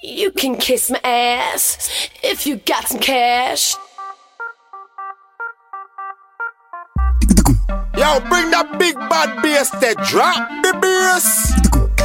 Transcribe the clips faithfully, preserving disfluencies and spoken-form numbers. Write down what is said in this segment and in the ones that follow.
You can kiss my ass if you got some cash. Yo, bring that big bad bass that drop the bass.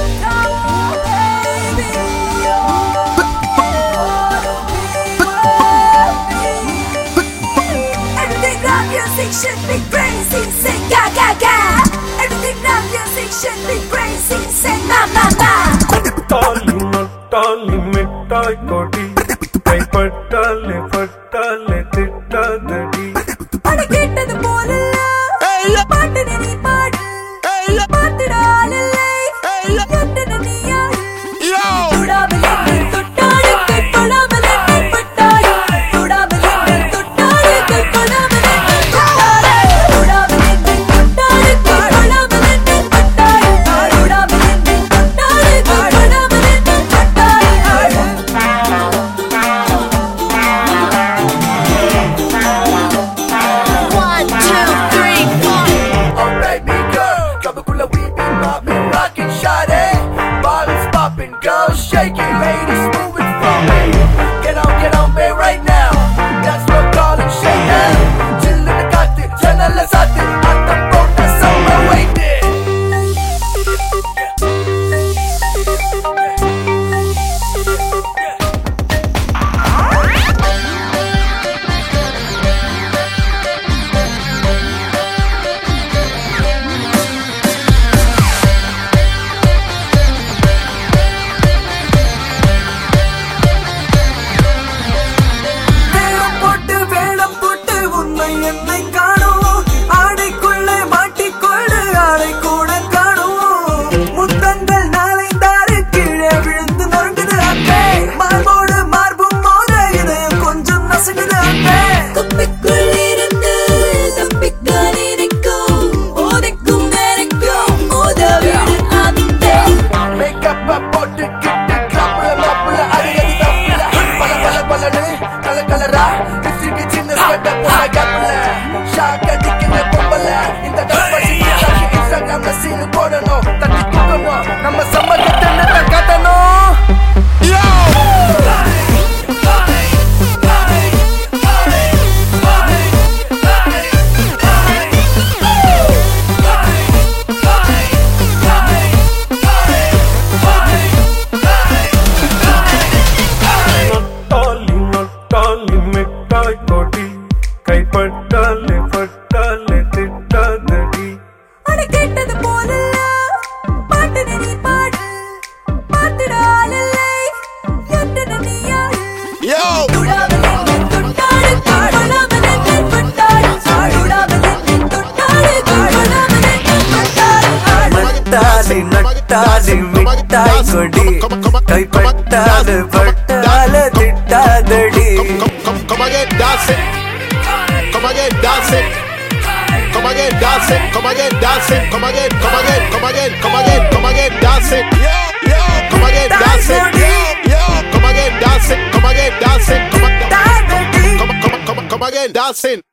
Everything rap music should be crazy, sing ga ga ga. Everything rap music should be crazy, sing ma ma ma. Tali nattali mittai kodi, kai pattale pattale tittadadi. Adu kettadu polalla, paattu ni paadu, paatudalallai, yettana niya. Yo, tudavale tuttadu, tudavale pattadu, tudavale tuttadu, tudavale pattadu, tudavale tuttadu, tudavale pattadu, tudavale One, two, three, four. Alright, me girl, Kabakula we be mobbing, rockin' shawty. Ballers poppin', girls shaking, ladies moving for me. Get on, get on, babe, right now. That's what callin' shake down. Chillin' the katte, channel sate, atam pota somewhere waiting. வேடம் போட்டு வேடம் போட்டு உன்னை என்னை காணும் ஆடைக்குள்ளே மாட்டிக்கொண்டு ஆடை கூட காணும் முத்தங்கள் நாளைந்தாறு கீழே விழுந்து நொறுங்குது அன்பே மார்போடு மார்பும் மோத இதயம் கொஞ்சம் நசுங்குது அன்பே குப்பிக்குள் இருந்து தப்பிக்கான் இருக்கும் போதைக்கும் நேரக்கும் உதவிடு அன்பே. மேக்கப் போட்டு கிட்டு கப்பல கப்பல அடியடி தப்பல பல பல பலனு கல கலரா கிசிக்கு சின்ன ஸ்வெட்ட போல கப்பல ஷாக் அடிக்கிற பொம்பல இந்த கப்பசி இன்ஸ்டாகிராம்ல சீனு போடணும் தட்டி தூக்கணும் நம்ம சம்மதத்தை நல்லா காட்டணும். yo. Nattali nattali mittai kodi, kai pattale pattale tittadadi. அடு கேட்டது போலல்ல பாட்டு நீ பாடு பாத்துடாலல்லை எட்டன நீயா. Yo, துடாவலே துட்டாடு காடலாவலே பட்டாடு சாடுடாவலே துட்டாடு காடலாவலே பட்டாடு ஆடு. நட்டாலி நட்டாலி மிட்டாய் கொடி கை பட்டாது பட்டால திட்டாதடி. come, come, come again, dancing. Come again, dancing. Come again, dancing. Come again, dancing. Come again, come again, come again, come again, come again, dancing. Yo, yo, come again, dancing. Yo, yo, come again, dancing. Come again, dancing. Come, come, come, come, come, come again, dancing.